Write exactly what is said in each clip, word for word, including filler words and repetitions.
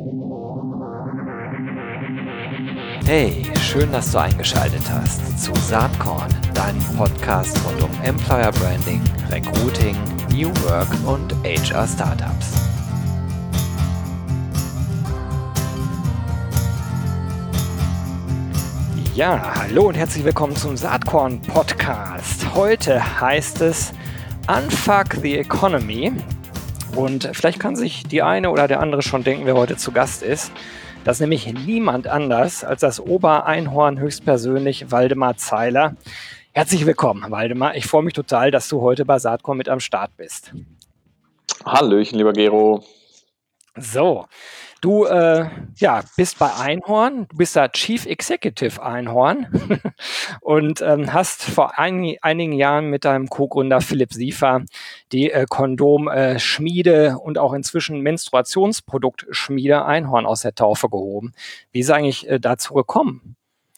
Hey, schön, dass du eingeschaltet hast zu Saatkorn, deinem Podcast rund um Employer Branding, Recruiting, New Work und H R Startups. Ja, hallo und herzlich willkommen zum Saatkorn Podcast. Heute heißt es Unfuck the Economy und vielleicht kann sich die eine oder der andere schon denken, wer heute zu Gast ist. Das ist nämlich niemand anders als das Obereinhorn höchstpersönlich Waldemar Zeiler. Herzlich willkommen, Waldemar. Ich freue mich total, dass du heute bei Saatkorn mit am Start bist. Hallöchen, lieber Gero. So, du äh, ja, bist bei Einhorn, du bist da Chief Executive Einhorn und ähm, hast vor ein, einigen Jahren mit deinem Co-Gründer Philipp Siefer die äh, Kondomschmiede äh, und auch inzwischen Menstruationsproduktschmiede Einhorn aus der Taufe gehoben. Wie ist eigentlich äh, dazu gekommen?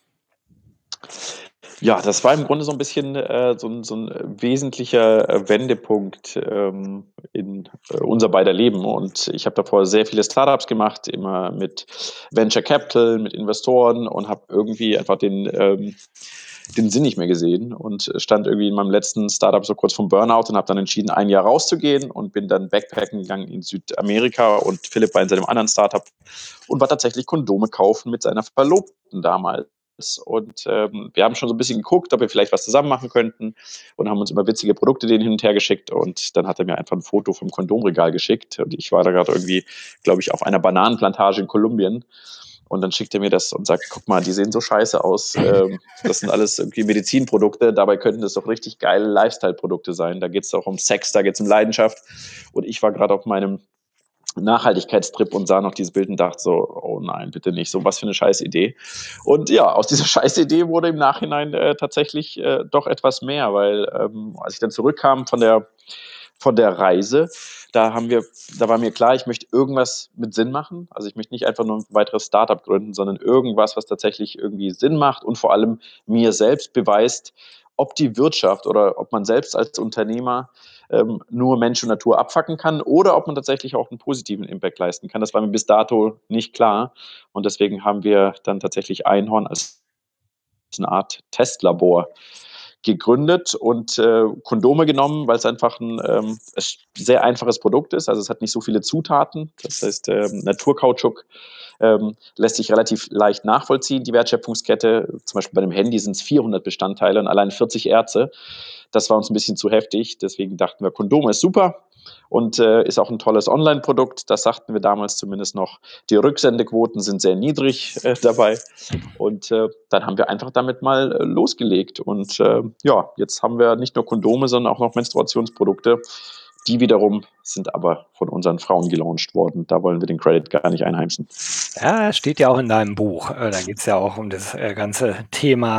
Ja, das war im Grunde so ein bisschen äh, so, ein, so ein wesentlicher äh, Wendepunkt ähm, in äh, unser beider Leben. Und ich habe davor sehr viele Startups gemacht, immer mit Venture Capital, mit Investoren und habe irgendwie einfach den, ähm, den Sinn nicht mehr gesehen und stand irgendwie in meinem letzten Startup so kurz vom Burnout und habe dann entschieden, ein Jahr rauszugehen und bin dann Backpacken gegangen in Südamerika und Philipp war in seinem anderen Startup und war tatsächlich Kondome kaufen mit seiner Verlobten damals. Und ähm, wir haben schon so ein bisschen geguckt, ob wir vielleicht was zusammen machen könnten und haben uns immer witzige Produkte denen hin und her geschickt und dann hat er mir einfach ein Foto vom Kondomregal geschickt und ich war da gerade irgendwie, glaube ich, auf einer Bananenplantage in Kolumbien und dann schickt er mir das und sagt, guck mal, die sehen so scheiße aus, ähm, das sind alles irgendwie Medizinprodukte, dabei könnten das doch richtig geile Lifestyle-Produkte sein, da geht es doch um Sex, da geht es um Leidenschaft und ich war gerade auf meinem Nachhaltigkeitstrip und sah noch dieses Bild und dachte so, oh nein, bitte nicht, so was für eine scheiß Idee. Und ja, aus dieser scheiß Idee wurde im Nachhinein äh, tatsächlich äh, doch etwas mehr, weil ähm, als ich dann zurückkam von der, von der Reise, da haben wir, da war mir klar, ich möchte irgendwas mit Sinn machen. Also ich möchte nicht einfach nur ein weiteres Startup gründen, sondern irgendwas, was tatsächlich irgendwie Sinn macht und vor allem mir selbst beweist, ob die Wirtschaft oder ob man selbst als Unternehmer ähm, nur Mensch und Natur abfacken kann oder ob man tatsächlich auch einen positiven Impact leisten kann. Das war mir bis dato nicht klar. Und deswegen haben wir dann tatsächlich Einhorn als eine Art Testlabor gegründet und äh, Kondome genommen, weil es einfach ein ähm, sehr einfaches Produkt ist. Also es hat nicht so viele Zutaten. Das heißt, ähm, Naturkautschuk ähm, lässt sich relativ leicht nachvollziehen, die Wertschöpfungskette. Zum Beispiel bei einem Handy sind es vierhundert Bestandteile und allein vierzig Erze. Das war uns ein bisschen zu heftig. Deswegen dachten wir, Kondome ist super und äh, ist auch ein tolles Online-Produkt. Das sagten wir damals zumindest noch. Die Rücksendequoten sind sehr niedrig äh, dabei. Und äh, dann haben wir einfach damit mal äh, losgelegt. Und äh, ja, jetzt haben wir nicht nur Kondome, sondern auch noch Menstruationsprodukte. Die wiederum sind aber von unseren Frauen gelauncht worden. Da wollen wir den Credit gar nicht einheimsen. Ja, steht ja auch in deinem Buch. Äh, Da geht es ja auch um das äh, ganze Thema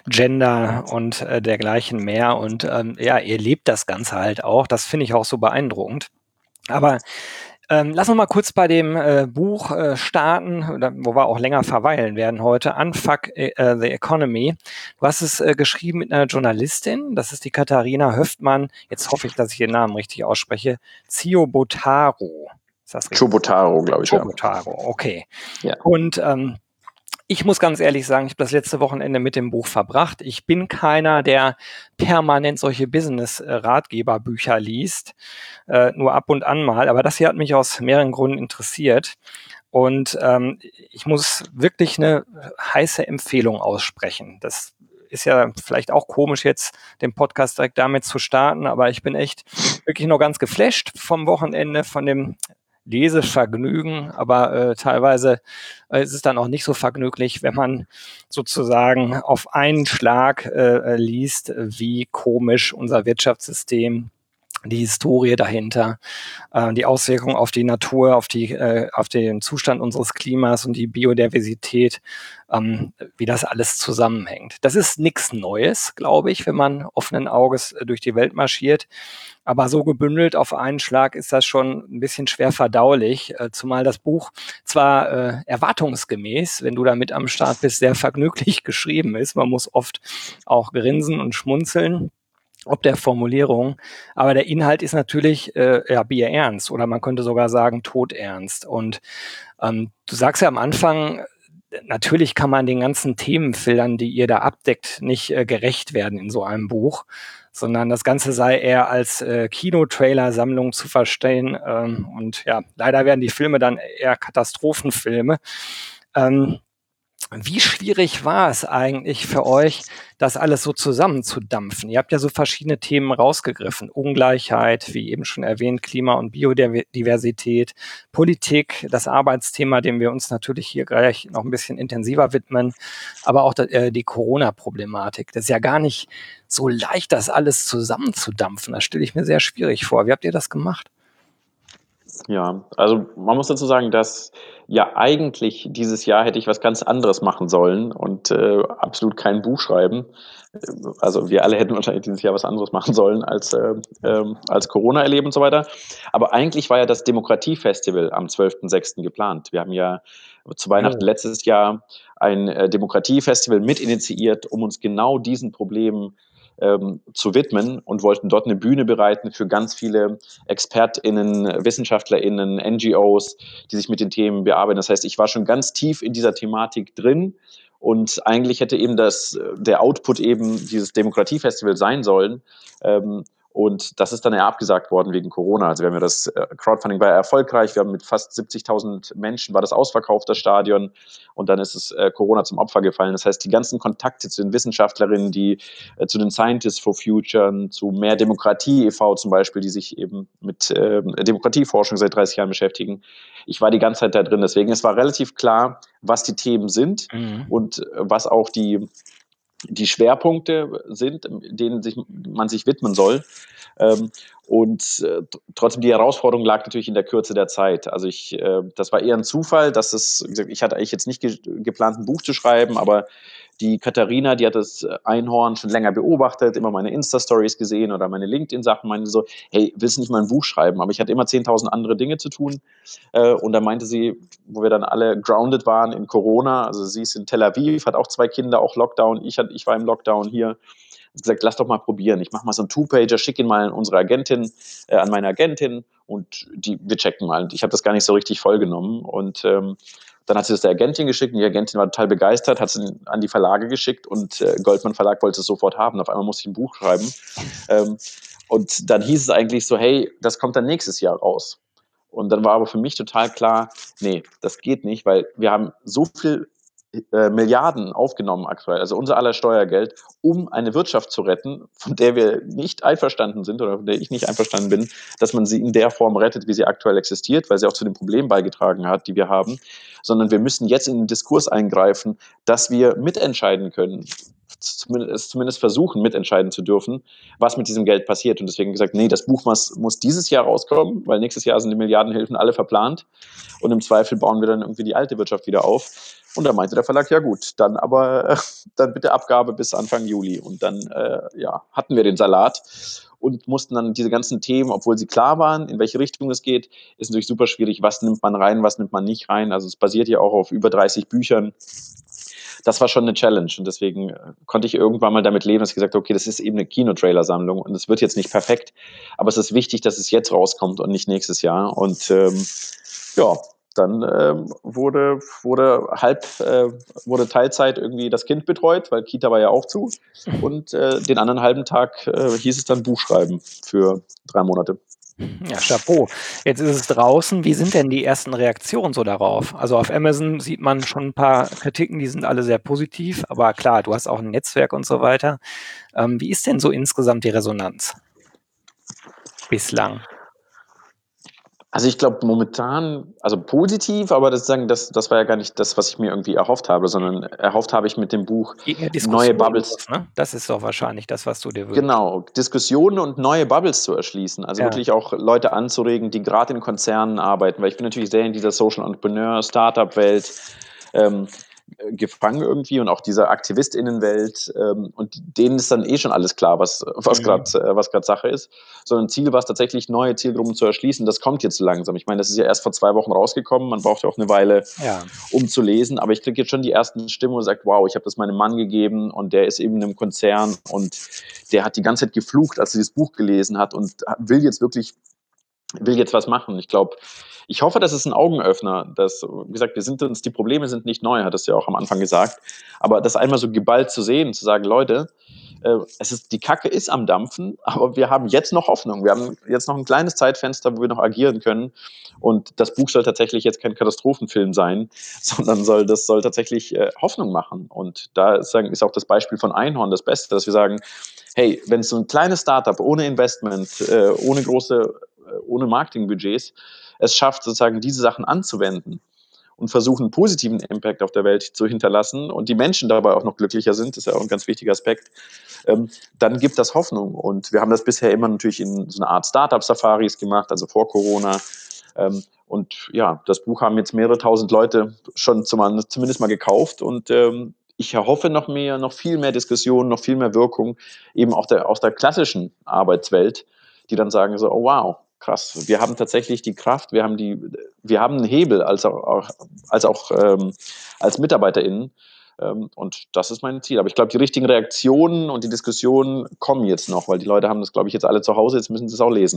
Gender und äh, dergleichen mehr. Und ähm, ja, ihr lebt das Ganze halt auch. Das finde ich auch so beeindruckend. Aber ähm, lass uns mal kurz bei dem äh, Buch äh, starten, oder, wo wir auch länger verweilen werden heute. Unfuck äh, the Economy. Du hast es äh, geschrieben mit einer Journalistin. Das ist die Katharina Höftmann. Jetzt hoffe ich, dass ich ihren Namen richtig ausspreche. Ciobotaro. Ist das richtig? Chobotaro, glaube ich. Chobotaro, okay. Ja. Und ähm, ich muss ganz ehrlich sagen, ich habe das letzte Wochenende mit dem Buch verbracht. Ich bin keiner, der permanent solche Business-Ratgeberbücher liest, äh, nur ab und an mal. Aber das hier hat mich aus mehreren Gründen interessiert. Und ähm, ich muss wirklich eine heiße Empfehlung aussprechen. Das ist ja vielleicht auch komisch, jetzt den Podcast direkt damit zu starten, aber ich bin echt wirklich noch ganz geflasht vom Wochenende, von dem Lesevergnügen, aber äh, teilweise äh, ist es dann auch nicht so vergnüglich, wenn man sozusagen auf einen Schlag äh, liest, wie komisch unser Wirtschaftssystem, die Historie dahinter, äh, die Auswirkungen auf die Natur, auf die, äh, auf den Zustand unseres Klimas und die Biodiversität, ähm, wie das alles zusammenhängt. Das ist nichts Neues, glaube ich, wenn man offenen Auges durch die Welt marschiert. Aber so gebündelt auf einen Schlag ist das schon ein bisschen schwer verdaulich, äh, zumal das Buch zwar äh, erwartungsgemäß, wenn du da mit am Start bist, sehr vergnüglich geschrieben ist. Man muss oft auch grinsen und schmunzeln. ob der Formulierung, aber der Inhalt ist natürlich äh, ja bierernst oder man könnte sogar sagen todernst. Und ähm, du sagst ja am Anfang, natürlich kann man den ganzen Themenfeldern, die ihr da abdeckt, nicht äh, gerecht werden in so einem Buch, sondern das Ganze sei eher als äh, Kinotrailer-Sammlung zu verstehen. Ähm, und ja, leider werden die Filme dann eher Katastrophenfilme. Ähm, Wie schwierig war es eigentlich für euch, das alles so zusammenzudampfen? Ihr habt ja so verschiedene Themen rausgegriffen. Ungleichheit, wie eben schon erwähnt, Klima- und Biodiversität, Politik, das Arbeitsthema, dem wir uns natürlich hier gleich noch ein bisschen intensiver widmen, aber auch äh, die Corona-Problematik. Das ist ja gar nicht so leicht, das alles zusammenzudampfen. Das stelle ich mir sehr schwierig vor. Wie habt ihr das gemacht? Ja, also man muss dazu sagen, dass ja eigentlich dieses Jahr hätte ich was ganz anderes machen sollen und äh, absolut kein Buch schreiben. Also wir alle hätten wahrscheinlich dieses Jahr was anderes machen sollen als, äh, ähm, als Corona erleben und so weiter. Aber eigentlich war ja das Demokratiefestival am zwölften sechsten geplant. Wir haben ja zu Weihnachten Oh. letztes Jahr ein äh, Demokratiefestival mitinitiiert, um uns genau diesen Problemen ähm, zu widmen und wollten dort eine Bühne bereiten für ganz viele ExpertInnen, WissenschaftlerInnen, N G Os, die sich mit den Themen bearbeiten. Das heißt, ich war schon ganz tief in dieser Thematik drin und eigentlich hätte eben das, der Output eben dieses Demokratiefestival sein sollen. Ähm, und das ist dann ja abgesagt worden wegen Corona. Also wir haben ja das Crowdfunding war ja erfolgreich. Wir haben mit fast siebzigtausend Menschen war das ausverkauft, das Stadion. Und dann ist es äh, Corona zum Opfer gefallen. Das heißt, die ganzen Kontakte zu den Wissenschaftlerinnen, die äh, zu den Scientists for Future, zu Mehr Demokratie e V zum Beispiel, die sich eben mit äh, Demokratieforschung seit dreißig Jahren beschäftigen. Ich war die ganze Zeit da drin. Deswegen, es war relativ klar, was die Themen sind Mhm. und äh, was auch die die Schwerpunkte sind, denen sich, man sich widmen soll. Ähm, und äh, trotzdem die Herausforderung lag natürlich in der Kürze der Zeit. Also ich, äh, das war eher ein Zufall, dass es, ich hatte eigentlich jetzt nicht ge geplant, ein Buch zu schreiben, aber die Katharina, die hat das Einhorn schon länger beobachtet, immer meine Insta-Stories gesehen oder meine LinkedIn-Sachen, meinte so, hey, willst du nicht mal ein Buch schreiben? Aber ich hatte immer zehntausend andere Dinge zu tun. Äh, und da meinte sie, wo wir dann alle grounded waren in Corona, also sie ist in Tel Aviv, hat auch zwei Kinder, auch Lockdown, ich, hat, ich war im Lockdown hier, hat gesagt, lass doch mal probieren. Ich mache mal so einen Two-Pager, schicke ihn mal an unsere Agentin, äh, an meine Agentin und die, wir checken mal. Und ich habe das gar nicht so richtig vollgenommen. Und ähm, dann hat sie das der Agentin geschickt und die Agentin war total begeistert, hat es an die Verlage geschickt und äh, Goldmann Verlag wollte es sofort haben. Auf einmal musste ich ein Buch schreiben. Ähm, und dann hieß es eigentlich so, hey, das kommt dann nächstes Jahr raus. Und dann war aber für mich total klar, nee, das geht nicht, weil wir haben so viel äh, Milliarden aufgenommen aktuell, also unser aller Steuergeld, um eine Wirtschaft zu retten, von der wir nicht einverstanden sind oder von der ich nicht einverstanden bin, dass man sie in der Form rettet, wie sie aktuell existiert, weil sie auch zu den Problemen beigetragen hat, die wir haben, sondern wir müssen jetzt in den Diskurs eingreifen, dass wir mitentscheiden können, zumindest, zumindest versuchen, mitentscheiden zu dürfen, was mit diesem Geld passiert. Und deswegen gesagt, nee, das Buch muss, muss dieses Jahr rauskommen, weil nächstes Jahr sind die Milliardenhilfen alle verplant. Und im Zweifel bauen wir dann irgendwie die alte Wirtschaft wieder auf. Und da meinte der Verlag, ja gut, dann aber äh, dann bitte Abgabe bis Anfang Juli. Und dann äh, ja, hatten wir den Salat und mussten dann diese ganzen Themen, obwohl sie klar waren, in welche Richtung es geht, ist natürlich super schwierig, was nimmt man rein, was nimmt man nicht rein. Also es basiert ja auch auf über dreißig Büchern. Das war schon eine Challenge und deswegen konnte ich irgendwann mal damit leben, dass ich gesagt habe, okay, das ist eben eine Kinotrailer-Sammlung und es wird jetzt nicht perfekt, aber es ist wichtig, dass es jetzt rauskommt und nicht nächstes Jahr. Und ähm, ja, dann ähm, wurde, wurde halb, äh, wurde Teilzeit irgendwie das Kind betreut, weil Kita war ja auch zu. Und äh, den anderen halben Tag äh, hieß es dann Buch schreiben für drei Monate. Ja, Chapeau. Jetzt ist es draußen. Wie sind denn die ersten Reaktionen so darauf? Also auf Amazon sieht man schon ein paar Kritiken, die sind alle sehr positiv. Aber klar, du hast auch ein Netzwerk und so weiter. Ähm, wie ist denn so insgesamt die Resonanz bislang? Also ich glaube momentan, also positiv, aber das, sagen, das, das war ja gar nicht das, was ich mir irgendwie erhofft habe, sondern erhofft habe ich mit dem Buch Geht eine neue Diskussion Bubbles, los, ne? Das ist doch wahrscheinlich das, was du dir wünschst. genau, Diskussionen und neue Bubbles zu erschließen. Also Ja. wirklich auch Leute anzuregen, die gerade in Konzernen arbeiten, weil ich bin natürlich sehr in dieser Social Entrepreneur, Startup-Welt. Ähm, gefangen irgendwie und auch dieser AktivistInnenwelt ähm, und denen ist dann eh schon alles klar, was, was Mhm. gerade äh, was gerade Sache ist. Sondern Ziel war es tatsächlich, neue Zielgruppen zu erschließen. Das kommt jetzt langsam. Ich meine, das ist ja erst vor zwei Wochen rausgekommen. Man braucht ja auch eine Weile, Ja. um zu lesen. Aber ich kriege jetzt schon die ersten Stimmen und sagt, wow, ich habe das meinem Mann gegeben und der ist eben in einem Konzern und der hat die ganze Zeit geflucht, als er das Buch gelesen hat und will jetzt wirklich will jetzt was machen. Ich glaube, ich hoffe, das ist ein Augenöffner. Dass, wie gesagt, wir sind uns, die Probleme sind nicht neu, hat es ja auch am Anfang gesagt. Aber das einmal so geballt zu sehen, zu sagen, Leute, äh, es ist, die Kacke ist am Dampfen, aber wir haben jetzt noch Hoffnung. Wir haben jetzt noch ein kleines Zeitfenster, wo wir noch agieren können. Und das Buch soll tatsächlich jetzt kein Katastrophenfilm sein, sondern soll, das soll tatsächlich äh, Hoffnung machen. Und da ist, sagen, ist auch das Beispiel von Einhorn das Beste, dass wir sagen, hey, wenn so ein kleines Startup ohne Investment, äh, ohne große ohne Marketingbudgets es schafft, sozusagen diese Sachen anzuwenden und versuchen, einen positiven Impact auf der Welt zu hinterlassen und die Menschen dabei auch noch glücklicher sind, das ist ja auch ein ganz wichtiger Aspekt, ähm, dann gibt das Hoffnung. Und wir haben das bisher immer natürlich in so einer Art Startup-Safaris gemacht, also vor Corona. Ähm, und ja, das Buch haben jetzt mehrere tausend Leute schon zum, zumindest mal gekauft und ähm, ich erhoffe noch mehr, noch viel mehr Diskussionen, noch viel mehr Wirkung, eben auch der, aus der klassischen Arbeitswelt, die dann sagen so, oh wow, krass, wir haben tatsächlich die Kraft, wir haben die, wir haben einen Hebel als auch, als auch ähm, als MitarbeiterInnen. Ähm, und das ist mein Ziel. Aber ich glaube, die richtigen Reaktionen und die Diskussionen kommen jetzt noch, weil die Leute haben das, glaube ich, jetzt alle zu Hause, jetzt müssen sie es auch lesen.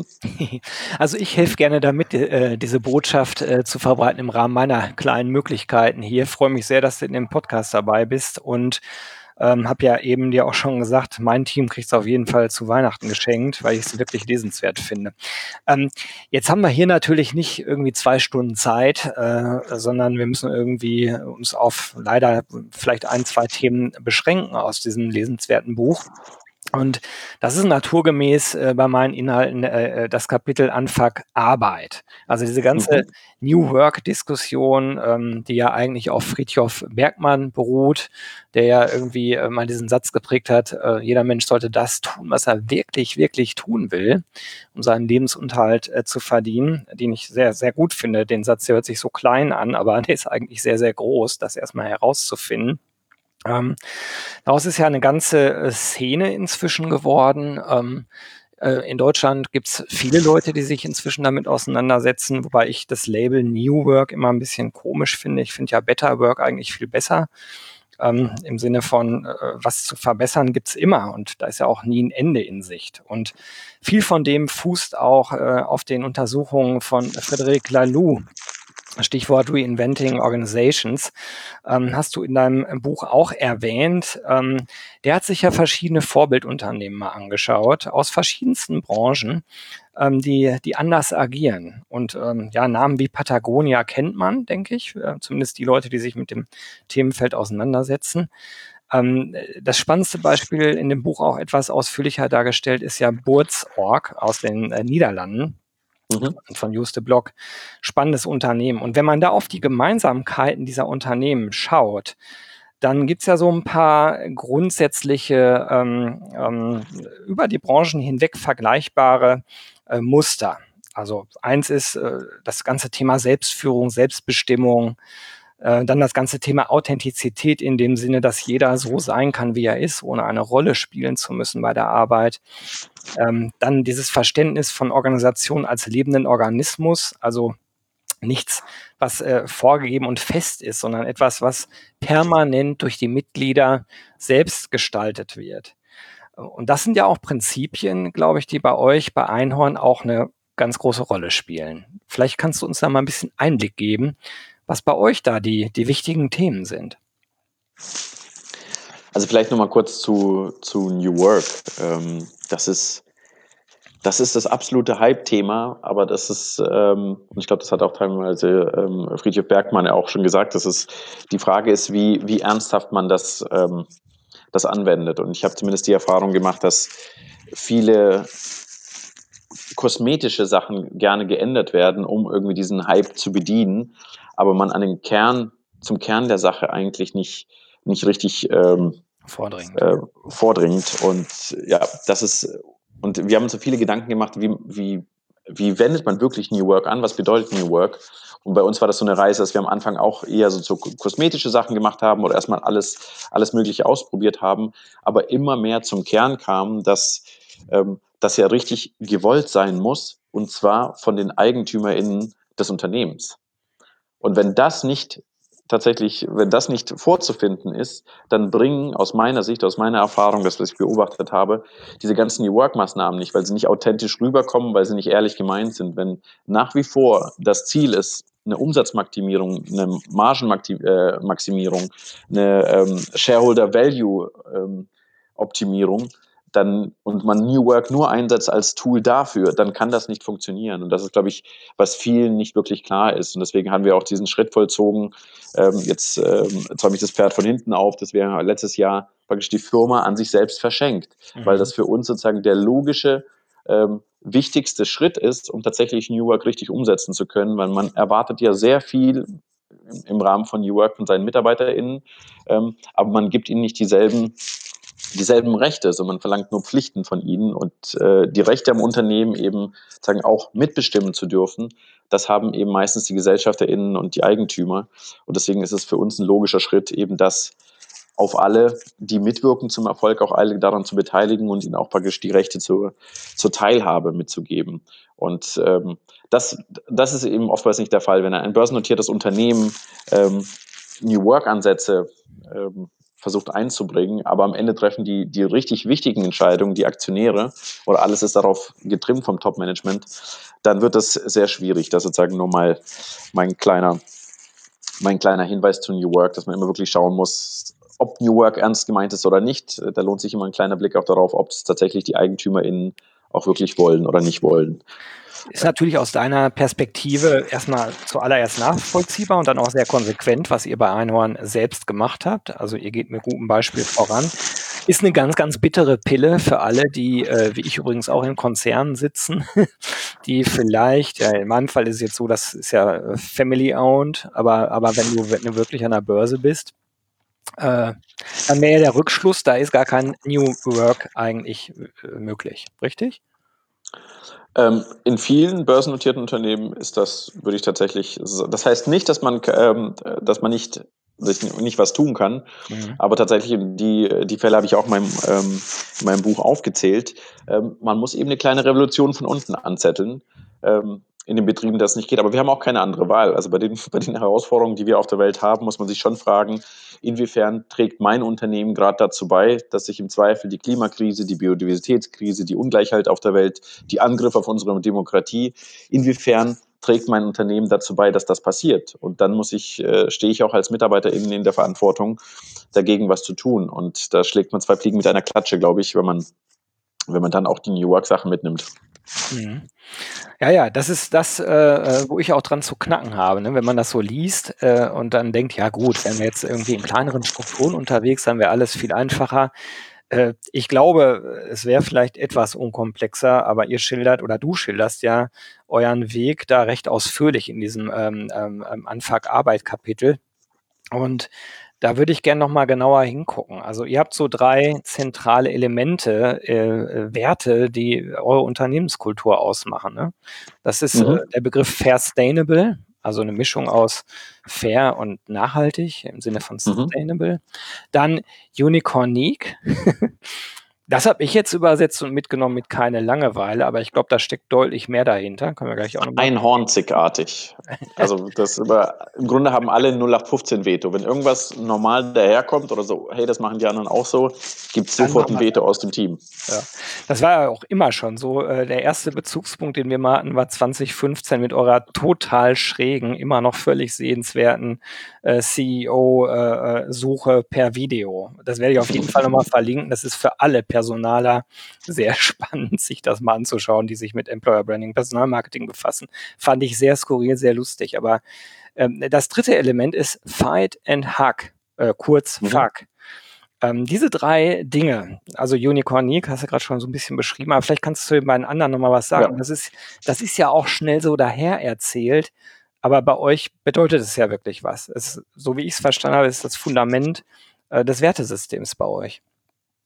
Also ich helfe gerne damit, äh, diese Botschaft äh, zu verbreiten im Rahmen meiner kleinen Möglichkeiten hier. Freue mich sehr, dass du in dem Podcast dabei bist und ähm, habe ja eben dir auch schon gesagt, mein Team kriegt es auf jeden Fall zu Weihnachten geschenkt, weil ich es wirklich lesenswert finde. Ähm, jetzt haben wir hier natürlich nicht irgendwie zwei Stunden Zeit, äh, sondern wir müssen irgendwie uns auf leider vielleicht ein, zwei Themen beschränken aus diesem lesenswerten Buch. Und das ist naturgemäß äh, bei meinen Inhalten äh, das Kapitel Anfuck Arbeit. Also diese ganze Mhm. New Work-Diskussion, ähm, die ja eigentlich auf Friedhof Bergmann beruht, der ja irgendwie äh, mal diesen Satz geprägt hat, äh, jeder Mensch sollte das tun, was er wirklich, wirklich tun will, um seinen Lebensunterhalt äh, zu verdienen, den ich sehr, sehr gut finde. Den Satz, der hört sich so klein an, aber der ist eigentlich sehr, sehr groß, das erstmal herauszufinden. Ähm, daraus ist ja eine ganze äh, Szene inzwischen geworden. Ähm, äh, in Deutschland gibt's viele Leute, die sich inzwischen damit auseinandersetzen, wobei ich das Label New Work immer ein bisschen komisch finde. Ich finde ja Better Work eigentlich viel besser. Ähm, im Sinne von, äh, was zu verbessern gibt's immer und da ist ja auch nie ein Ende in Sicht. Und viel von dem fußt auch äh, auf den Untersuchungen von Frederic Laloux. Stichwort Reinventing Organizations, ähm, hast du in deinem Buch auch erwähnt. Ähm, der hat sich ja verschiedene Vorbildunternehmen mal angeschaut, aus verschiedensten Branchen, ähm, die, die anders agieren. Und ähm, ja, Namen wie Patagonia kennt man, denke ich, äh, zumindest die Leute, die sich mit dem Themenfeld auseinandersetzen. Ähm, das spannendste Beispiel in dem Buch auch etwas ausführlicher dargestellt ist ja Buurtzorg aus den äh, Niederlanden Mhm. von Juste Block. Spannendes Unternehmen. Und wenn man da auf die Gemeinsamkeiten dieser Unternehmen schaut, dann gibt's ja so ein paar grundsätzliche, ähm, ähm, über die Branchen hinweg vergleichbare äh, Muster. Also eins ist äh, das ganze Thema Selbstführung, Selbstbestimmung, äh, dann das ganze Thema Authentizität in dem Sinne, dass jeder so sein kann, wie er ist, ohne eine Rolle spielen zu müssen bei der Arbeit. Ähm, dann dieses Verständnis von Organisation als lebenden Organismus, also nichts, was äh, vorgegeben und fest ist, sondern etwas, was permanent durch die Mitglieder selbst gestaltet wird. Und das sind ja auch Prinzipien, glaube ich, die bei euch bei Einhorn auch eine ganz große Rolle spielen. Vielleicht kannst du uns da mal ein bisschen Einblick geben, was bei euch da die, die wichtigen Themen sind. Also vielleicht nochmal kurz zu, zu New Work. Ähm, das ist Das ist das absolute Hype-Thema, aber das ist, ähm, und ich glaube, das hat auch teilweise ähm, Friedrich Bergmann ja auch schon gesagt, dass es die Frage ist, wie, wie ernsthaft man das, ähm, das anwendet. Und ich habe zumindest die Erfahrung gemacht, dass viele kosmetische Sachen gerne geändert werden, um irgendwie diesen Hype zu bedienen, aber man an den Kern, zum Kern der Sache eigentlich nicht, nicht richtig ähm, Vordringend. äh, vordringt. Und ja, das ist, und wir haben uns so viele Gedanken gemacht, wie, wie wie wendet man wirklich New Work an? Was bedeutet New Work? Und bei uns war das so eine Reise, dass wir am Anfang auch eher so, so kosmetische Sachen gemacht haben oder erstmal alles, alles Mögliche ausprobiert haben, aber immer mehr zum Kern kam, dass ähm, das ja richtig gewollt sein muss, und zwar von den EigentümerInnen des Unternehmens. Und wenn das nicht tatsächlich, wenn das nicht vorzufinden ist, dann bringen aus meiner Sicht, aus meiner Erfahrung, das, was ich beobachtet habe, diese ganzen New Work-Maßnahmen nicht, weil sie nicht authentisch rüberkommen, weil sie nicht ehrlich gemeint sind. Wenn nach wie vor das Ziel ist, eine Umsatzmaximierung, eine Margenmaximierung, eine ähm, Shareholder-Value-Optimierung, dann, und man New Work nur einsetzt als Tool dafür, dann kann das nicht funktionieren. Und das ist, glaube ich, was vielen nicht wirklich klar ist. Und deswegen haben wir auch diesen Schritt vollzogen. Ähm, jetzt ähm, zäume ich das Pferd von hinten auf, dass wir letztes Jahr praktisch die Firma an sich selbst verschenkt, mhm. weil das für uns sozusagen der logische, ähm, wichtigste Schritt ist, um tatsächlich New Work richtig umsetzen zu können, weil man erwartet ja sehr viel im Rahmen von New Work von seinen MitarbeiterInnen, ähm, aber man gibt ihnen nicht dieselben dieselben Rechte, also man verlangt nur Pflichten von ihnen, und äh, die Rechte am Unternehmen eben sagen auch mitbestimmen zu dürfen, das haben eben meistens die GesellschafterInnen und die Eigentümer, und deswegen ist es für uns ein logischer Schritt, eben das auf alle, die mitwirken zum Erfolg, auch alle daran zu beteiligen und ihnen auch praktisch die Rechte zur, zur Teilhabe mitzugeben. Und ähm, das, das ist eben oftmals nicht der Fall, wenn ein börsennotiertes Unternehmen ähm, New Work-Ansätze ähm, versucht einzubringen, aber am Ende treffen die, die richtig wichtigen Entscheidungen die Aktionäre oder alles ist darauf getrimmt vom Top-Management, dann wird das sehr schwierig. Das ist sozusagen nur mal mein kleiner, mein kleiner Hinweis zu New Work, dass man immer wirklich schauen muss, ob New Work ernst gemeint ist oder nicht. Da lohnt sich immer ein kleiner Blick auch darauf, ob es tatsächlich die EigentümerInnen auch wirklich wollen oder nicht wollen. Ist natürlich aus deiner Perspektive erstmal zuallererst nachvollziehbar und dann auch sehr konsequent, was ihr bei Einhorn selbst gemacht habt. Also ihr geht mit gutem Beispiel voran. Ist eine ganz, ganz bittere Pille für alle, die, äh, wie ich übrigens auch in Konzernen sitzen, die vielleicht, ja, in meinem Fall ist es jetzt so, das ist ja family-owned, aber, aber wenn du, wenn du wirklich an der Börse bist, äh, dann wäre ja der Rückschluss, da ist gar kein New Work eigentlich äh, möglich, richtig? Ähm, in vielen börsennotierten Unternehmen ist das, würde ich tatsächlich, das heißt nicht, dass man, ähm, dass man nicht, nicht was tun kann, mhm. aber tatsächlich die, die Fälle habe ich auch in meinem, ähm, in meinem Buch aufgezählt. Ähm, man muss eben eine kleine Revolution von unten anzetteln. Ähm, in den Betrieben das nicht geht. Aber wir haben auch keine andere Wahl. Also bei den, bei den Herausforderungen, die wir auf der Welt haben, muss man sich schon fragen, inwiefern trägt mein Unternehmen gerade dazu bei, dass sich im Zweifel die Klimakrise, die Biodiversitätskrise, die Ungleichheit auf der Welt, die Angriffe auf unsere Demokratie, inwiefern trägt mein Unternehmen dazu bei, dass das passiert? Und dann muss ich, äh, stehe ich auch als Mitarbeiterin in der Verantwortung, dagegen was zu tun. Und da schlägt man zwei Fliegen mit einer Klatsche, glaube ich, wenn man, wenn man dann auch die New Work-Sachen mitnimmt. Mhm. Ja, ja, das ist das, äh, wo ich auch dran zu knacken habe, ne? Wenn man das so liest äh, und dann denkt, ja gut, wenn wir jetzt irgendwie in kleineren Strukturen unterwegs sind, wäre alles viel einfacher. Äh, ich glaube, es wäre vielleicht etwas unkomplexer, aber ihr schildert oder du schilderst ja euren Weg da recht ausführlich in diesem ähm, ähm, Anfang-Arbeit-Kapitel. Und da würde ich gerne noch mal genauer hingucken. Also ihr habt so drei zentrale Elemente, äh, Werte, die eure Unternehmenskultur ausmachen. Ne? Das ist mhm. äh, der Begriff Fairstainable, also eine Mischung aus fair und nachhaltig im Sinne von sustainable. Mhm. Dann Unicornique. Das habe ich jetzt übersetzt und mitgenommen mit keine Langeweile, aber ich glaube, da steckt deutlich mehr dahinter. Können wir gleich auch noch mal Einhornzigartig. Also das über, im Grunde haben alle null acht fünfzehn Veto. Wenn irgendwas normal daherkommt oder so, hey, das machen die anderen auch so, gibt es sofort ein Veto aus dem Team. Ja, das war ja auch immer schon so. Äh, der erste Bezugspunkt, den wir mal hatten, war zwanzig fünfzehn mit eurer total schrägen, immer noch völlig sehenswerten äh, C E O-Suche äh, per Video. Das werde ich auf jeden Fall nochmal verlinken. Das ist für alle Personaler sehr spannend, sich das mal anzuschauen, die sich mit Employer Branding, Personalmarketing befassen. Fand ich sehr skurril, sehr lustig. Aber ähm, das dritte Element ist Fight and Hug, äh, kurz mhm. F A K. Ähm, diese drei Dinge, also Unicornique, hast du gerade schon so ein bisschen beschrieben, aber vielleicht kannst du zu den beiden anderen nochmal was sagen. Ja. Das ist, das ist ja auch schnell so daher erzählt, aber bei euch bedeutet es ja wirklich was. Es, so wie ich es verstanden habe, ist das Fundament äh, des Wertesystems bei euch.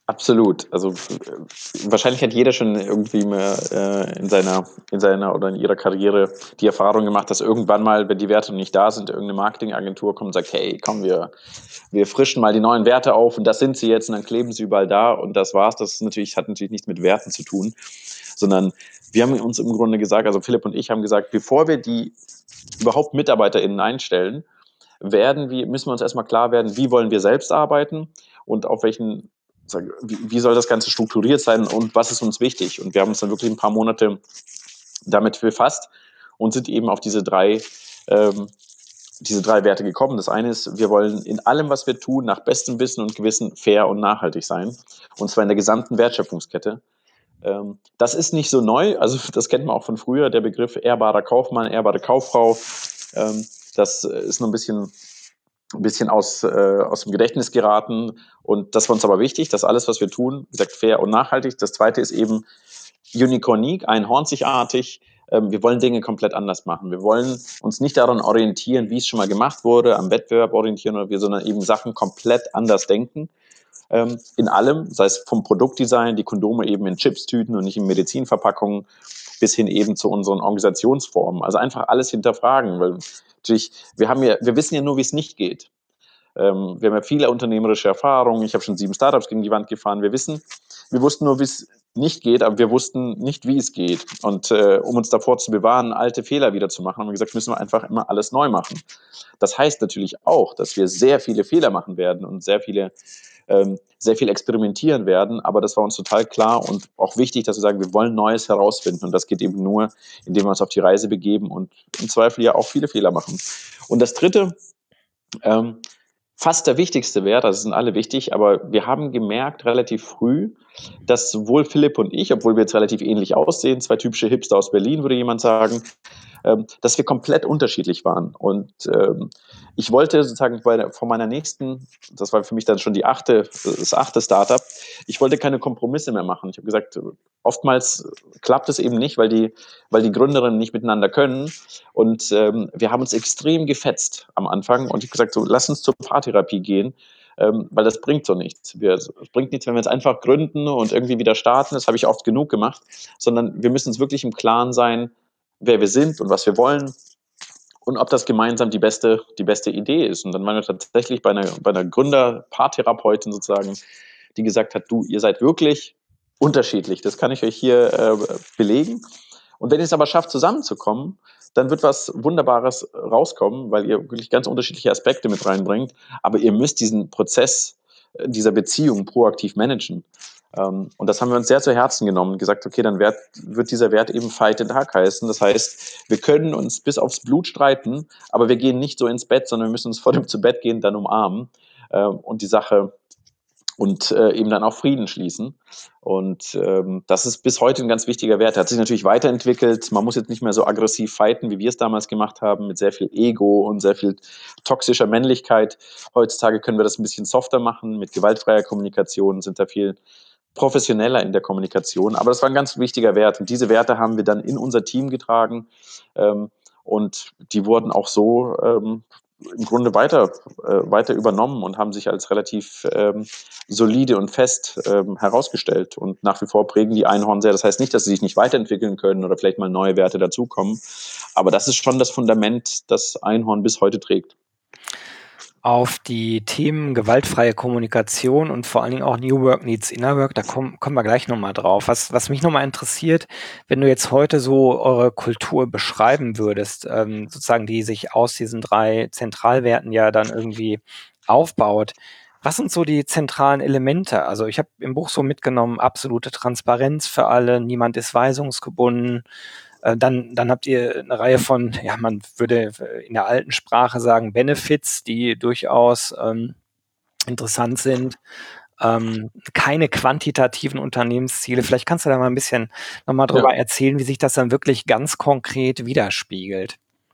Absolut. Also, äh, wahrscheinlich hat jeder schon irgendwie mal, äh, in seiner in seiner oder in ihrer Karriere die Erfahrung gemacht, dass irgendwann mal, wenn die Werte noch nicht da sind, irgendeine Marketingagentur kommt und sagt: „Hey, komm, wir wir frischen mal die neuen Werte auf und das sind sie jetzt“, und dann kleben sie überall da und das war's. Das ist natürlich hat natürlich nichts mit Werten zu tun, sondern wir haben uns im Grunde gesagt, also Philipp und ich haben gesagt, bevor wir die überhaupt MitarbeiterInnen einstellen, werden wir, müssen wir uns erstmal klar werden, wie wollen wir selbst arbeiten und auf welchen, wie, wie soll das Ganze strukturiert sein und was ist uns wichtig. Und wir haben uns dann wirklich ein paar Monate damit befasst und sind eben auf diese drei, ähm, diese drei Werte gekommen. Das eine ist, wir wollen in allem, was wir tun, nach bestem Wissen und Gewissen fair und nachhaltig sein. Und zwar in der gesamten Wertschöpfungskette. Ähm, das ist nicht so neu, also das kennt man auch von früher, der Begriff ehrbarer Kaufmann, ehrbare Kauffrau. Ähm, das ist nur ein bisschen ein bisschen aus, äh, aus dem Gedächtnis geraten. Und das war uns aber wichtig, dass alles, was wir tun, wie gesagt, fair und nachhaltig. Das zweite ist eben unique, einhornzigartig. Ähm, wir wollen Dinge komplett anders machen. Wir wollen uns nicht daran orientieren, wie es schon mal gemacht wurde, am Wettbewerb orientieren oder wir, sondern eben Sachen komplett anders denken. Ähm, in allem, sei es vom Produktdesign, die Kondome eben in Chipstüten und nicht in Medizinverpackungen, bis hin eben zu unseren Organisationsformen. Also einfach alles hinterfragen, weil natürlich, wir haben ja, wir wissen ja nur, wie es nicht geht. Ähm, wir haben ja viele unternehmerische Erfahrungen. Ich habe schon sieben Startups gegen die Wand gefahren. Wir wissen, wir wussten nur, wie es nicht geht, aber wir wussten nicht, wie es geht. Und äh, um uns davor zu bewahren, alte Fehler wieder zu machen, haben wir gesagt, müssen wir einfach immer alles neu machen. Das heißt natürlich auch, dass wir sehr viele Fehler machen werden und sehr viele ähm, sehr viel experimentieren werden, aber das war uns total klar und auch wichtig, dass wir sagen, wir wollen Neues herausfinden und das geht eben nur, indem wir uns auf die Reise begeben und im Zweifel ja auch viele Fehler machen. Und das Dritte, ähm, fast der wichtigste Wert, also sind alle wichtig, aber wir haben gemerkt relativ früh, dass sowohl Philipp und ich, obwohl wir jetzt relativ ähnlich aussehen, zwei typische Hipster aus Berlin, würde jemand sagen, ähm, dass wir komplett unterschiedlich waren. Und ähm, ich wollte sozusagen bei der, von meiner nächsten, das war für mich dann schon die achte, das achte Startup, ich wollte keine Kompromisse mehr machen. Ich habe gesagt, oftmals klappt es eben nicht, weil die, weil die Gründerinnen nicht miteinander können. Und ähm, wir haben uns extrem gefetzt am Anfang und ich habe gesagt, so, lass uns zur Paartherapie gehen. Ähm, weil das bringt so nichts. Wir, es bringt nichts, wenn wir jetzt einfach gründen und irgendwie wieder starten. Das habe ich oft genug gemacht, sondern wir müssen uns wirklich im Klaren sein, wer wir sind und was wir wollen und ob das gemeinsam die beste, die beste Idee ist. Und dann waren wir tatsächlich bei einer, bei einer Gründer-Paartherapeutin sozusagen, die gesagt hat, du, ihr seid wirklich unterschiedlich. Das kann ich euch hier äh, belegen. Und wenn ihr es aber schafft, zusammenzukommen, dann wird was Wunderbares rauskommen, weil ihr wirklich ganz unterschiedliche Aspekte mit reinbringt. Aber ihr müsst diesen Prozess äh, dieser Beziehung proaktiv managen. Ähm, und das haben wir uns sehr zu Herzen genommen und gesagt, okay, dann wird, wird dieser Wert eben Fight and Hack heißen. Das heißt, wir können uns bis aufs Blut streiten, aber wir gehen nicht so ins Bett, sondern wir müssen uns vor dem zu Bett gehen dann umarmen äh, und die Sache und äh, eben dann auch Frieden schließen. Und ähm, das ist bis heute ein ganz wichtiger Wert. Er hat sich natürlich weiterentwickelt. Man muss jetzt nicht mehr so aggressiv fighten, wie wir es damals gemacht haben, mit sehr viel Ego und sehr viel toxischer Männlichkeit. Heutzutage können wir das ein bisschen softer machen. Mit gewaltfreier Kommunikation sind da viel professioneller in der Kommunikation. Aber das war ein ganz wichtiger Wert. Und diese Werte haben wir dann in unser Team getragen. Ähm, und die wurden auch so ähm, im Grunde weiter, äh, weiter übernommen und haben sich als relativ ähm, solide und fest ähm, herausgestellt. Und nach wie vor prägen die Einhorn sehr. Das heißt nicht, dass sie sich nicht weiterentwickeln können oder vielleicht mal neue Werte dazukommen. Aber das ist schon das Fundament, das Einhorn bis heute trägt. Auf die Themen gewaltfreie Kommunikation und vor allen Dingen auch New Work Needs Inner Work, da kommen, kommen wir gleich nochmal drauf. Was, was mich nochmal interessiert, wenn du jetzt heute so eure Kultur beschreiben würdest, ähm, sozusagen die sich aus diesen drei Zentralwerten ja dann irgendwie aufbaut. Was sind so die zentralen Elemente? Also ich habe im Buch so mitgenommen, absolute Transparenz für alle, niemand ist weisungsgebunden. Äh, Dann, dann habt ihr eine Reihe von, ja, man würde in der alten Sprache sagen, Benefits, die durchaus ähm, interessant sind. Ähm, keine quantitativen Unternehmensziele. Vielleicht kannst du da mal ein bisschen nochmal drüber Ja. erzählen, wie sich das dann wirklich ganz konkret widerspiegelt.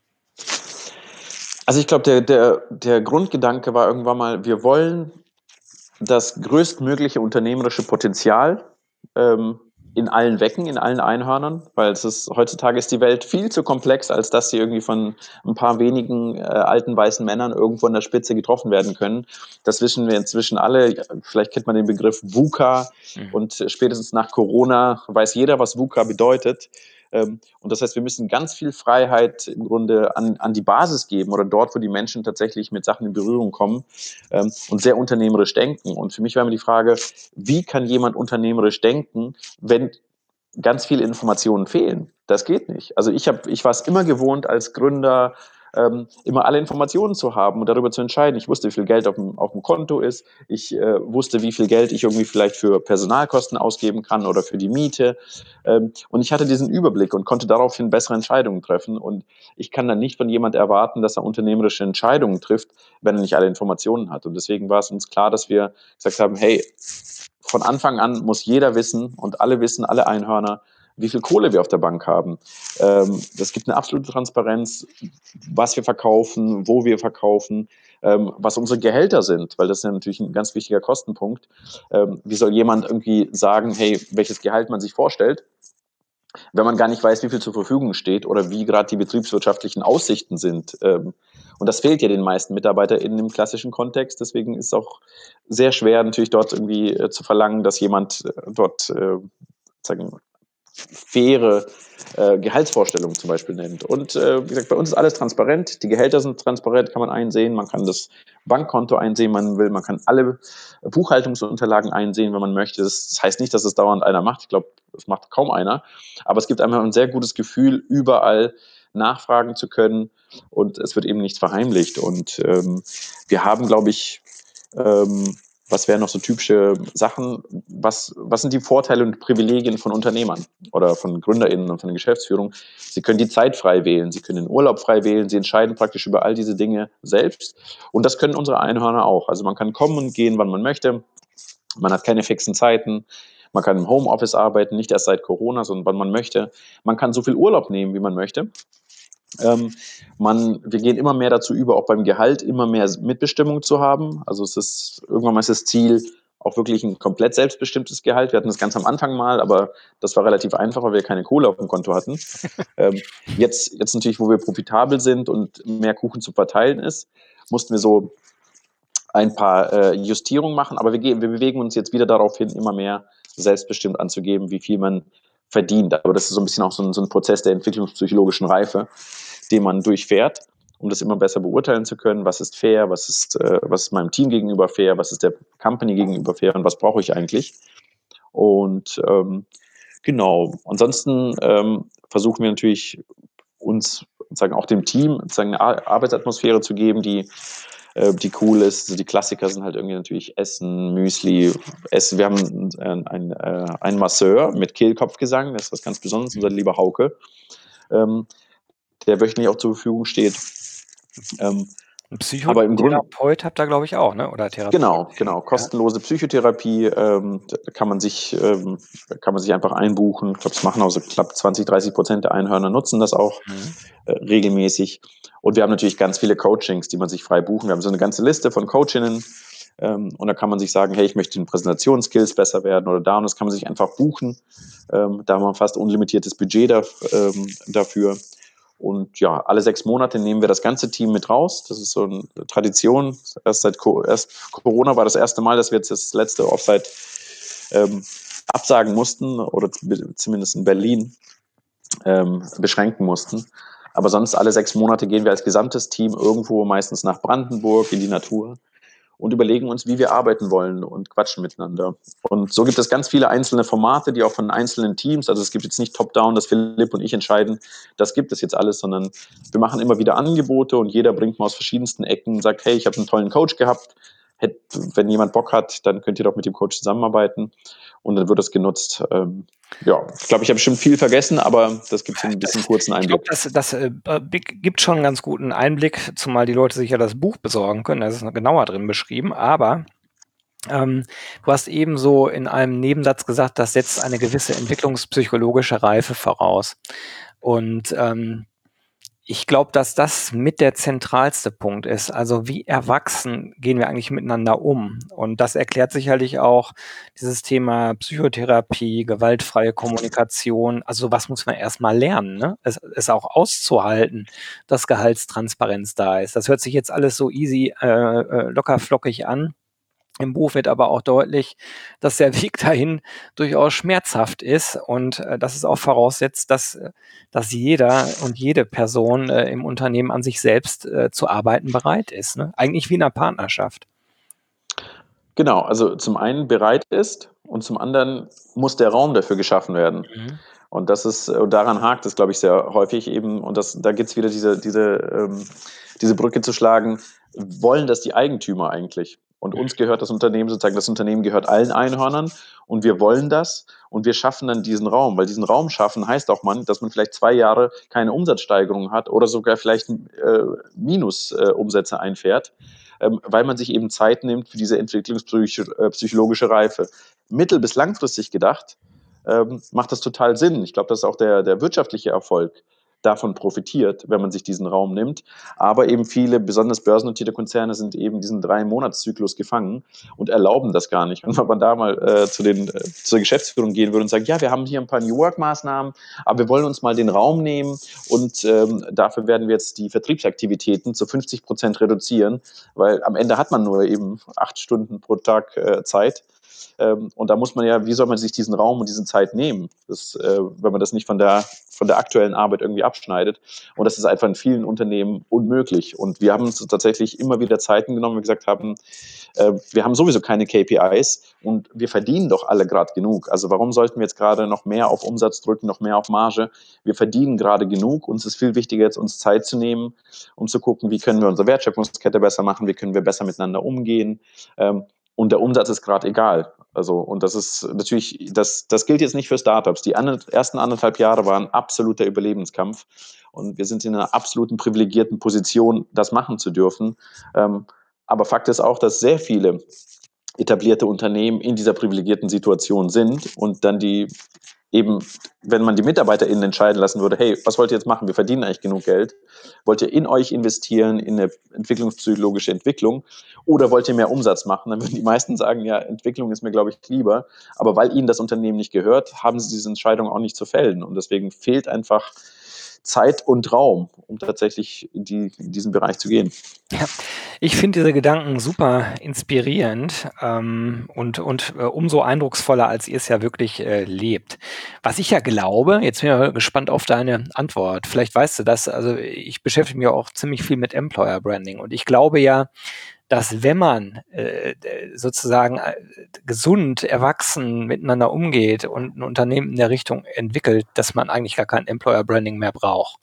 Also ich glaube, der, der, der Grundgedanke war irgendwann mal, wir wollen das größtmögliche unternehmerische Potenzial ähm, in allen Wecken, in allen Einhörnern, weil es ist, heutzutage ist die Welt viel zu komplex, als dass sie irgendwie von ein paar wenigen äh, alten weißen Männern irgendwo an der Spitze getroffen werden können. Das wissen wir inzwischen alle. Vielleicht kennt man den Begriff VUCA Mhm. und spätestens nach Corona weiß jeder, was VUCA bedeutet. Ähm, und das heißt, wir müssen ganz viel Freiheit im Grunde an, an die Basis geben oder dort, wo die Menschen tatsächlich mit Sachen in Berührung kommen ähm, und sehr unternehmerisch denken. Und für mich war immer die Frage, wie kann jemand unternehmerisch denken, wenn ganz viele Informationen fehlen? Das geht nicht. Also ich, hab, ich war es immer gewohnt, als Gründer ähm, immer alle Informationen zu haben und darüber zu entscheiden. Ich wusste, wie viel Geld auf dem, auf dem Konto ist. Ich äh, wusste, wie viel Geld ich irgendwie vielleicht für Personalkosten ausgeben kann oder für die Miete. Ähm, und ich hatte diesen Überblick und konnte daraufhin bessere Entscheidungen treffen. Und ich kann dann nicht von jemand erwarten, dass er unternehmerische Entscheidungen trifft, wenn er nicht alle Informationen hat. Und deswegen war es uns klar, dass wir gesagt haben, hey, von Anfang an muss jeder wissen und alle wissen, alle Einhörner, wie viel Kohle wir auf der Bank haben. Ähm, das gibt eine absolute Transparenz, was wir verkaufen, wo wir verkaufen, ähm, was unsere Gehälter sind, weil das ist ja natürlich ein ganz wichtiger Kostenpunkt. Ähm, wie soll jemand irgendwie sagen, hey, welches Gehalt man sich vorstellt, wenn man gar nicht weiß, wie viel zur Verfügung steht oder wie gerade die betriebswirtschaftlichen Aussichten sind. Ähm, und das fehlt ja den meisten MitarbeiterInnen im klassischen Kontext. Deswegen ist es auch sehr schwer, natürlich dort irgendwie äh, zu verlangen, dass jemand äh, dort äh, sagen, faire äh, Gehaltsvorstellungen zum Beispiel nennt. Und äh, wie gesagt, bei uns ist alles transparent. Die Gehälter sind transparent, kann man einsehen. Man kann das Bankkonto einsehen, man will. Man kann alle Buchhaltungsunterlagen einsehen, wenn man möchte. Das heißt nicht, dass es dauernd einer macht. Ich glaube, das macht kaum einer. Aber es gibt einfach ein sehr gutes Gefühl, überall nachfragen zu können. Und es wird eben nichts verheimlicht. Und ähm, wir haben, glaube ich, ähm, was wären noch so typische Sachen? Was, was sind die Vorteile und Privilegien von Unternehmern oder von GründerInnen und von der Geschäftsführung? Sie können die Zeit frei wählen, sie können den Urlaub frei wählen, sie entscheiden praktisch über all diese Dinge selbst. Und das können unsere Einhörner auch. Also man kann kommen und gehen, wann man möchte. Man hat keine fixen Zeiten. Man kann im Homeoffice arbeiten, nicht erst seit Corona, sondern wann man möchte. Man kann so viel Urlaub nehmen, wie man möchte. Ähm, man, wir gehen immer mehr dazu über, auch beim Gehalt immer mehr Mitbestimmung zu haben. Also es ist irgendwann mal ist das Ziel, auch wirklich ein komplett selbstbestimmtes Gehalt. Wir hatten das ganz am Anfang mal, aber das war relativ einfach, weil wir keine Kohle auf dem Konto hatten. Ähm, jetzt, jetzt natürlich, wo wir profitabel sind und mehr Kuchen zu verteilen ist, mussten wir so ein paar äh, Justierungen machen, aber wir, wir bewegen uns jetzt wieder darauf hin, immer mehr selbstbestimmt anzugeben, wie viel man verdient. Aber das ist so ein bisschen auch so ein, so ein Prozess der entwicklungspsychologischen Reife, den man durchfährt, um das immer besser beurteilen zu können, was ist fair, was ist, äh, was ist meinem Team gegenüber fair, was ist der Company gegenüber fair und was brauche ich eigentlich. Und ähm, genau, ansonsten ähm, versuchen wir natürlich uns sagen auch dem Team sagen, eine Arbeitsatmosphäre zu geben, die die cool ist. Also die Klassiker sind halt irgendwie natürlich Essen, Müsli, Essen. Wir haben einen, einen, einen Masseur mit Kehlkopfgesang, das ist was ganz Besonderes, unser lieber Hauke, ähm, der wöchentlich auch zur Verfügung steht. Ähm, Ein aber im Grunde Psychotherapeut habt ihr, glaube ich, auch, ne? Oder Therapie? Genau, genau. Kostenlose Psychotherapie ähm, kann man sich ähm, kann man sich einfach einbuchen. Ich glaube, es machen auch so knapp zwanzig, dreißig Prozent der Einhörner nutzen das auch Mhm. äh, regelmäßig. Und wir haben natürlich ganz viele Coachings, die man sich frei buchen. Wir haben so eine ganze Liste von Coachinnen ähm, und da kann man sich sagen, hey, ich möchte in Präsentationsskills besser werden oder da und das kann man sich einfach buchen. Ähm, da haben wir fast unlimitiertes Budget da, ähm, dafür. Und ja, alle sechs Monate nehmen wir das ganze Team mit raus. Das ist so eine Tradition. Erst seit Co- erst Corona war das erste Mal, dass wir jetzt das letzte Offsite ähm, absagen mussten oder zumindest in Berlin ähm, beschränken mussten. Aber sonst alle sechs Monate gehen wir als gesamtes Team irgendwo, meistens nach Brandenburg in die Natur und überlegen uns, wie wir arbeiten wollen und quatschen miteinander. Und so gibt es ganz viele einzelne Formate, die auch von einzelnen Teams, also es gibt jetzt nicht top-down, dass Philipp und ich entscheiden, das gibt es jetzt alles, sondern wir machen immer wieder Angebote und jeder bringt mal aus verschiedensten Ecken und sagt, hey, ich habe einen tollen Coach gehabt, Hätt, wenn jemand Bock hat, dann könnt ihr doch mit dem Coach zusammenarbeiten und dann wird das genutzt. Ähm, ja, ich glaube, ich habe bestimmt viel vergessen, aber das gibt so ein bisschen Das, kurzen ich Einblick. glaube, das, das äh, gibt schon einen ganz guten Einblick, zumal die Leute sich ja das Buch besorgen können. Da ist es noch genauer drin beschrieben. Aber ähm, du hast eben so in einem Nebensatz gesagt, das setzt eine gewisse entwicklungspsychologische Reife voraus. Und ähm, Ich glaube, dass das mit der zentralste Punkt ist. Also wie erwachsen gehen wir eigentlich miteinander um? Und das erklärt sicherlich auch dieses Thema Psychotherapie, gewaltfreie Kommunikation. Also was muss man erstmal lernen, ne? Es, es auch auszuhalten, dass Gehaltstransparenz da ist. Das hört sich jetzt alles so easy, äh, äh, locker flockig an. Im Buch wird aber auch deutlich, dass der Weg dahin durchaus schmerzhaft ist und äh, dass es auch voraussetzt, dass, äh, dass jeder und jede Person äh, im Unternehmen an sich selbst äh, zu arbeiten bereit ist. Ne? Eigentlich wie in einer Partnerschaft. Genau, also zum einen bereit ist und zum anderen muss der Raum dafür geschaffen werden. Mhm. Und das ist, und daran hakt es, glaube ich, sehr häufig eben, und das, da gibt es wieder diese, diese, ähm, diese Brücke zu schlagen, wollen das die Eigentümer eigentlich? Und uns gehört das Unternehmen sozusagen, das Unternehmen gehört allen Einhörnern und wir wollen das und wir schaffen dann diesen Raum, weil diesen Raum schaffen heißt auch, man, dass man vielleicht zwei Jahre keine Umsatzsteigerung hat oder sogar vielleicht äh, Minusumsätze äh, einfährt, ähm, weil man sich eben Zeit nimmt für diese entwicklungspsychologische Reife. Mittel- bis langfristig gedacht, ähm, macht das total Sinn. Ich glaube, dass auch der, der wirtschaftliche Erfolg davon profitiert, wenn man sich diesen Raum nimmt. Aber eben viele, besonders börsennotierte Konzerne, sind eben diesen Drei-Monats-Zyklus gefangen und erlauben das gar nicht. Und wenn man da mal äh, zu den, äh, zur Geschäftsführung gehen würde und sagt, ja, wir haben hier ein paar New Work-Maßnahmen, aber wir wollen uns mal den Raum nehmen und ähm, dafür werden wir jetzt die Vertriebsaktivitäten zu fünfzig Prozent reduzieren, weil am Ende hat man nur eben acht Stunden pro Tag äh, Zeit. Ähm, und da muss man ja, wie soll man sich diesen Raum und diese Zeit nehmen, das, äh, wenn man das nicht von der, von der aktuellen Arbeit irgendwie abschneidet. Und das ist einfach in vielen Unternehmen unmöglich. Und wir haben uns tatsächlich immer wieder Zeiten genommen, wo wir gesagt haben, äh, wir haben sowieso keine K P Is und wir verdienen doch alle gerade genug. Also warum sollten wir jetzt gerade noch mehr auf Umsatz drücken, noch mehr auf Marge? Wir verdienen gerade genug. Uns ist viel wichtiger, jetzt uns Zeit zu nehmen, um zu gucken, wie können wir unsere Wertschöpfungskette besser machen, wie können wir besser miteinander umgehen. Ähm, und der Umsatz ist gerade egal. Also, und das ist natürlich, das, das gilt jetzt nicht für Startups. Die andre, ersten anderthalb Jahre waren absoluter Überlebenskampf. Und wir sind in einer absoluten privilegierten Position, das machen zu dürfen. Ähm, aber Fakt ist auch, dass sehr viele etablierte Unternehmen in dieser privilegierten Situation sind und dann die eben, wenn man die MitarbeiterInnen entscheiden lassen würde, hey, was wollt ihr jetzt machen? Wir verdienen eigentlich genug Geld. Wollt ihr in euch investieren, in eine entwicklungspsychologische Entwicklung oder wollt ihr mehr Umsatz machen? Dann würden die meisten sagen, ja, Entwicklung ist mir, glaube ich, lieber. Aber weil ihnen das Unternehmen nicht gehört, haben sie diese Entscheidung auch nicht zu fällen. Und deswegen fehlt einfach Zeit und Raum, um tatsächlich in, die, in diesen Bereich zu gehen. Ja, ich finde diese Gedanken super inspirierend ähm, und, und äh, umso eindrucksvoller, als ihr es ja wirklich äh, lebt. Was ich ja glaube, jetzt bin ich ja gespannt auf deine Antwort. Vielleicht weißt du das, also ich beschäftige mich auch ziemlich viel mit Employer Branding und ich glaube ja, dass wenn man äh, sozusagen äh, gesund, erwachsen miteinander umgeht und ein Unternehmen in der Richtung entwickelt, dass man eigentlich gar kein Employer Branding mehr braucht.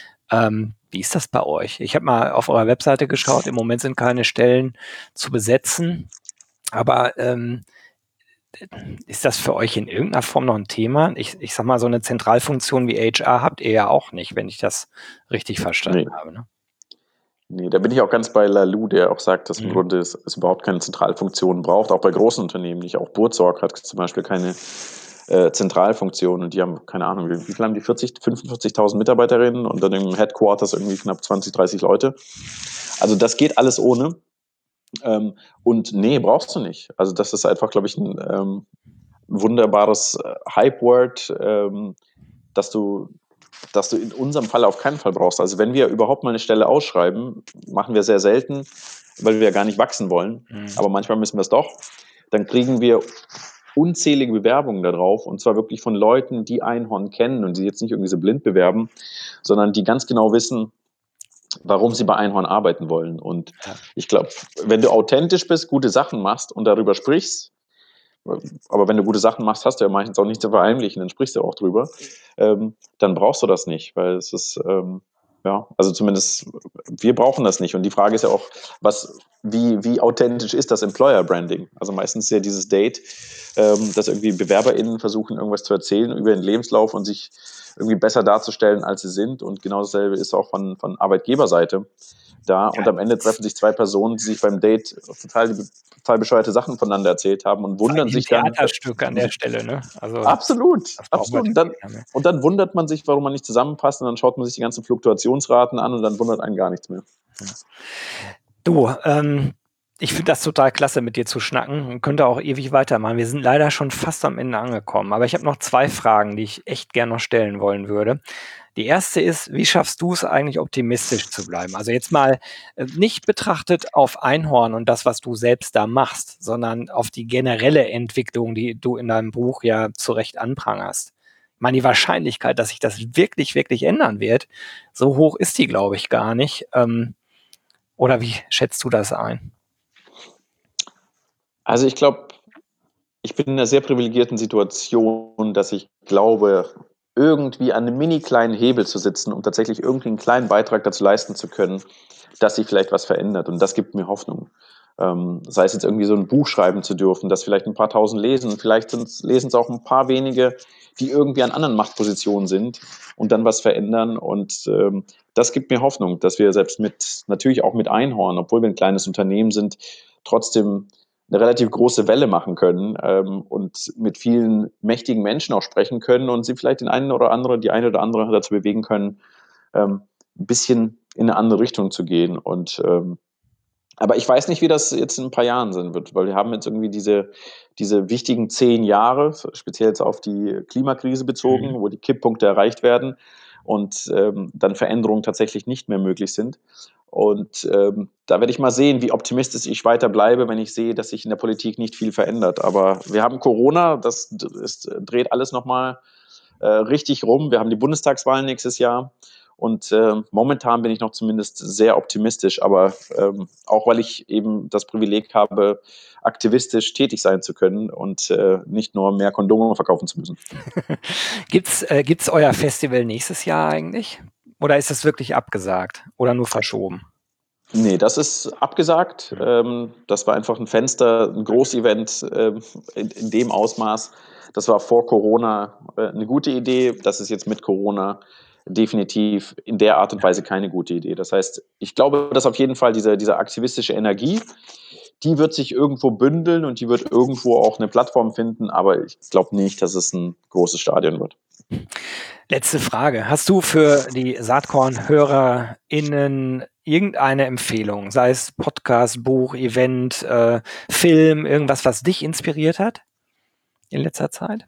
Ähm, wie ist das bei euch? Ich habe mal auf eurer Webseite geschaut, im Moment sind keine Stellen zu besetzen, aber ähm, ist das für euch in irgendeiner Form noch ein Thema? Ich, ich sag mal, so eine Zentralfunktion wie H R habt ihr ja auch nicht, wenn ich das richtig verstanden Nee. habe. Ne? Nee, da bin ich auch ganz bei Lalou, der auch sagt, dass im Mhm. Grunde es, es überhaupt keine Zentralfunktion braucht, auch bei großen Unternehmen nicht. Auch Buurtzorg hat zum Beispiel keine äh, Zentralfunktion und die haben, keine Ahnung, wie, wie viel haben die? vierzig, fünfundvierzigtausend Mitarbeiterinnen und dann im Headquarters irgendwie knapp zwanzig, dreißig Leute. Also das geht alles ohne. Ähm, und nee, brauchst du nicht. Also das ist einfach, glaube ich, ein ähm, wunderbares äh, Hype-Word, ähm, dass du dass du in unserem Fall auf keinen Fall brauchst. Also wenn wir überhaupt mal eine Stelle ausschreiben, machen wir sehr selten, weil wir ja gar nicht wachsen wollen, Mhm. aber manchmal müssen wir es doch, dann kriegen wir unzählige Bewerbungen darauf und zwar wirklich von Leuten, die Einhorn kennen und die jetzt nicht irgendwie so blind bewerben, sondern die ganz genau wissen, warum sie bei Einhorn arbeiten wollen. Und Ja. ich glaube, wenn du authentisch bist, gute Sachen machst und darüber sprichst, aber wenn du gute Sachen machst, hast du ja meistens auch nichts zu verheimlichen, dann sprichst du auch drüber. Ähm, dann brauchst du das nicht, weil es ist, ähm, ja, also zumindest wir brauchen das nicht. Und die Frage ist ja auch, was, wie, wie authentisch ist das Employer Branding? Also meistens ist ja dieses Date, ähm, dass irgendwie BewerberInnen versuchen, irgendwas zu erzählen über den Lebenslauf und sich irgendwie besser darzustellen, als sie sind. Und genau dasselbe ist auch von, von Arbeitgeberseite. da und am Ende treffen sich zwei Personen, die sich beim Date total, total bescheuerte Sachen voneinander erzählt haben und wundern Ein sich dann. Theaterstück an der Stelle, ne? Also Absolut, das brauchen wir absolut. Und dann, keiner mehr. und dann wundert man sich, warum man nicht zusammenpasst und dann schaut man sich die ganzen Fluktuationsraten an und dann wundert einen gar nichts mehr. Du, ähm, ich finde das total klasse, mit dir zu schnacken und könnte auch ewig weitermachen. Wir sind leider schon fast am Ende angekommen, aber ich habe noch zwei Fragen, die ich echt gerne noch stellen wollen würde. Die erste ist, wie schaffst du es eigentlich, optimistisch zu bleiben? Also jetzt mal äh, nicht betrachtet auf Einhorn und das, was du selbst da machst, sondern auf die generelle Entwicklung, die du in deinem Buch ja zu Recht anprangerst. Ich meine, die Wahrscheinlichkeit, dass sich das wirklich, wirklich ändern wird, so hoch ist die, glaube ich, gar nicht. Ähm, oder wie schätzt du das ein? Also ich glaube, ich bin in einer sehr privilegierten Situation, dass ich glaube, irgendwie an einem mini kleinen Hebel zu sitzen, um tatsächlich irgendwie einen kleinen Beitrag dazu leisten zu können, dass sich vielleicht was verändert. Und das gibt mir Hoffnung. Ähm, sei es jetzt irgendwie so ein Buch schreiben zu dürfen, das vielleicht ein paar tausend lesen. Vielleicht lesen es auch ein paar wenige, die irgendwie an anderen Machtpositionen sind und dann was verändern. Und ähm, das gibt mir Hoffnung, dass wir selbst mit, natürlich auch mit Einhorn, obwohl wir ein kleines Unternehmen sind, trotzdem eine relativ große Welle machen können ähm, und mit vielen mächtigen Menschen auch sprechen können und sie vielleicht den einen oder andere, die eine oder andere dazu bewegen können, ähm, ein bisschen in eine andere Richtung zu gehen. Und ähm, aber ich weiß nicht, wie das jetzt in ein paar Jahren sein wird, weil wir haben jetzt irgendwie diese, diese wichtigen zehn Jahre, speziell jetzt auf die Klimakrise bezogen, Mhm. wo die Kipppunkte erreicht werden und ähm, dann Veränderungen tatsächlich nicht mehr möglich sind. Und ähm, da werde ich mal sehen, wie optimistisch ich weiter bleibe, wenn ich sehe, dass sich in der Politik nicht viel verändert. Aber wir haben Corona, das, das dreht alles nochmal äh, richtig rum. Wir haben die Bundestagswahlen nächstes Jahr. Und äh, momentan bin ich noch zumindest sehr optimistisch, aber ähm, auch weil ich eben das Privileg habe, aktivistisch tätig sein zu können und äh, nicht nur mehr Kondome verkaufen zu müssen. Gibt's, äh, gibt's euer Festival nächstes Jahr eigentlich? Oder ist es wirklich abgesagt oder nur verschoben? Nee, das ist abgesagt. Ähm, das war einfach ein Fenster, ein Großevent ähm, in, in dem Ausmaß. Das war vor Corona äh, eine gute Idee. Das ist jetzt mit Corona definitiv in der Art und Weise keine gute Idee. Das heißt, ich glaube, dass auf jeden Fall diese, diese aktivistische Energie, die wird sich irgendwo bündeln und die wird irgendwo auch eine Plattform finden, aber ich glaube nicht, dass es ein großes Stadion wird. Letzte Frage. Hast du für die Saatkorn-HörerInnen irgendeine Empfehlung, sei es Podcast, Buch, Event, äh, Film, irgendwas, was dich inspiriert hat in letzter Zeit?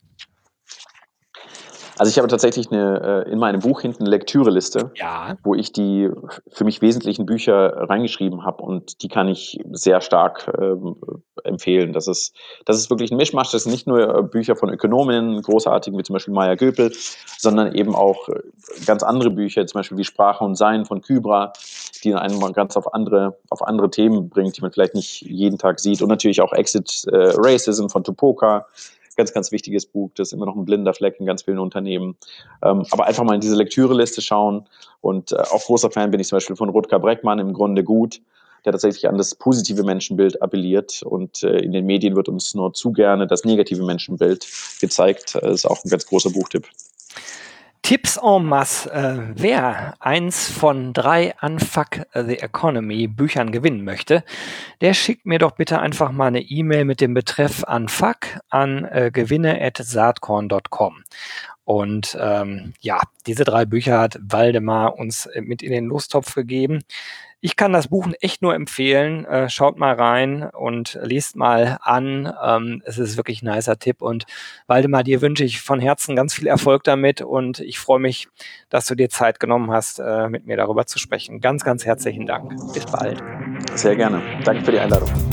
Also ich habe tatsächlich eine, äh, in meinem Buch hinten eine Lektüreliste, Ja. wo ich die für mich wesentlichen Bücher reingeschrieben habe und die kann ich sehr stark ähm, empfehlen. Das ist, das ist wirklich ein Mischmasch. Das sind nicht nur Bücher von Ökonominnen, großartigen wie zum Beispiel Maya Göpel, sondern eben auch ganz andere Bücher, zum Beispiel wie Sprache und Sein von Kybra, die einen mal ganz auf andere, auf andere Themen bringt, die man vielleicht nicht jeden Tag sieht. Und natürlich auch Exit äh, Racism von Tupoka. Ganz, ganz wichtiges Buch, das ist immer noch ein blinder Fleck in ganz vielen Unternehmen. Ähm, aber einfach mal in diese Lektüreliste schauen. Und äh, auch großer Fan bin ich zum Beispiel von Rutger Breckmann, im Grunde gut, der tatsächlich an das positive Menschenbild appelliert. Und äh, in den Medien wird uns nur zu gerne das negative Menschenbild gezeigt. Das ist auch ein ganz großer Buchtipp. Tipps en masse. Äh, wer eins von drei Unfuck the Economy Büchern gewinnen möchte, der schickt mir doch bitte einfach mal eine E-Mail mit dem Betreff Unfuck an äh, gewinne at saatkorn punkt com. Und ähm, ja, diese drei Bücher hat Waldemar uns mit in den Lostopf gegeben. Ich kann das Buch echt nur empfehlen. Äh, schaut mal rein und liest mal an. Ähm, es ist wirklich ein nicer Tipp. Und Waldemar, dir wünsche ich von Herzen ganz viel Erfolg damit. Und ich freue mich, dass du dir Zeit genommen hast, äh, mit mir darüber zu sprechen. Ganz, ganz herzlichen Dank. Bis bald. Sehr gerne. Danke für die Einladung.